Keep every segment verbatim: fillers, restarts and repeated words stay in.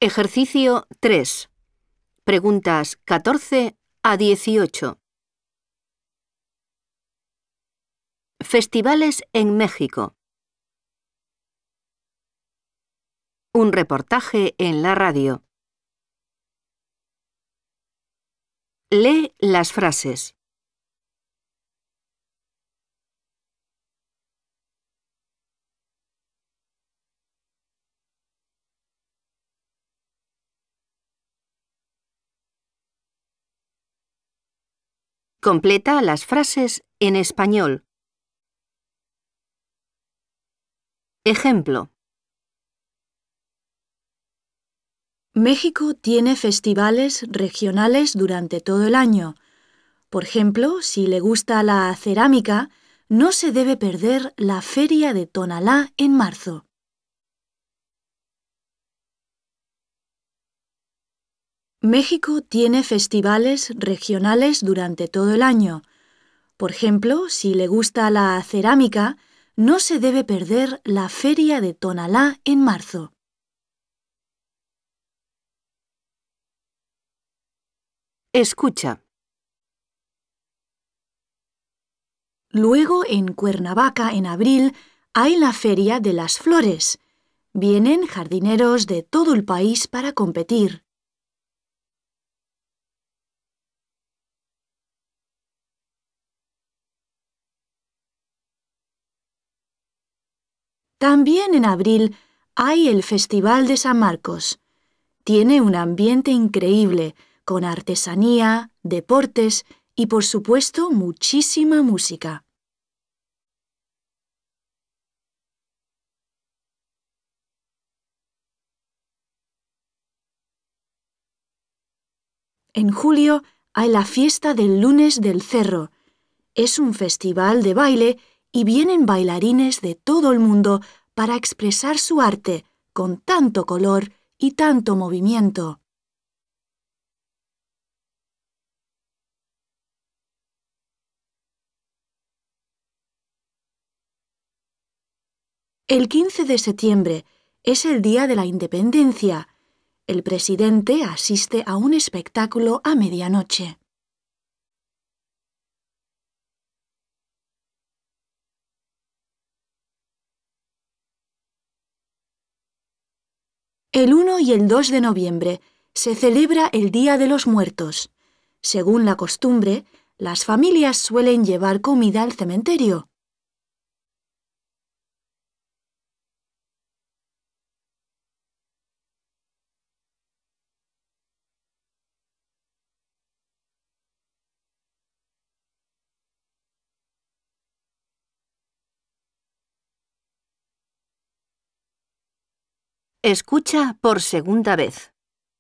Ejercicio tres. Preguntas catorce a dieciocho. Festivales en México. Un reportaje en la radio. Lee las frases. Completa las frases en español. Ejemplo. México tiene festivales regionales durante todo el año. Por ejemplo, si le gusta la cerámica, no se debe perder la Feria de Tonalá en marzo. México tiene festivales regionales durante todo el año. Por ejemplo, si le gusta la cerámica, no se debe perder la Feria de Tonalá en marzo. Escucha. Luego, en Cuernavaca, en abril, hay la Feria de las Flores. Vienen jardineros de todo el país para competir. También en abril hay el Festival de San Marcos. Tiene un ambiente increíble, con artesanía, deportes y, por supuesto, muchísima música. En julio hay la fiesta del Lunes del Cerro. Es un festival de baile y vienen bailarines de todo el mundo para expresar su arte con tanto color y tanto movimiento. El quince de septiembre es el Día de la Independencia. El presidente asiste a un espectáculo a medianoche. El uno y el dos de noviembre se celebra el Día de los Muertos. Según la costumbre, las familias suelen llevar comida al cementerio. Escucha por segunda vez.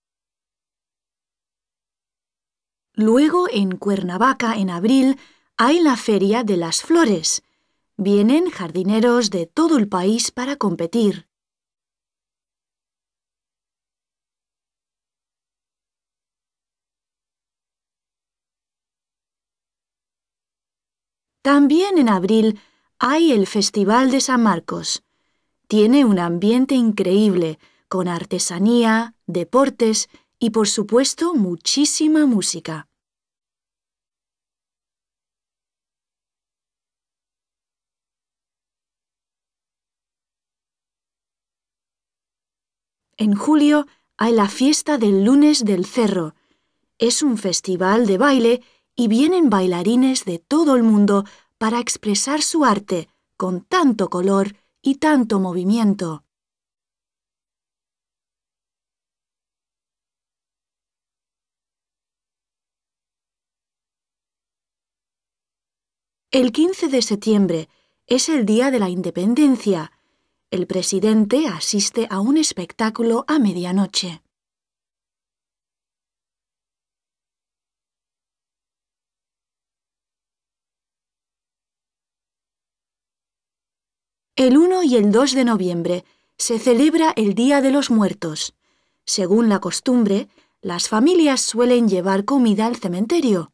Luego, en Cuernavaca, en abril, hay la Feria de las Flores. Vienen jardineros de todo el país para competir. También en abril hay el Festival de San Marcos. Tiene un ambiente increíble, con artesanía, deportes y, por supuesto, muchísima música. En julio hay la fiesta del Lunes del Cerro. Es un festival de baile y vienen bailarines de todo el mundo para expresar su arte con tanto color y tanto movimiento. El quince de septiembre es el Día de la Independencia. El presidente asiste a un espectáculo a medianoche. El uno y el dos de noviembre se celebra el Día de los Muertos. Según la costumbre, las familias suelen llevar comida al cementerio.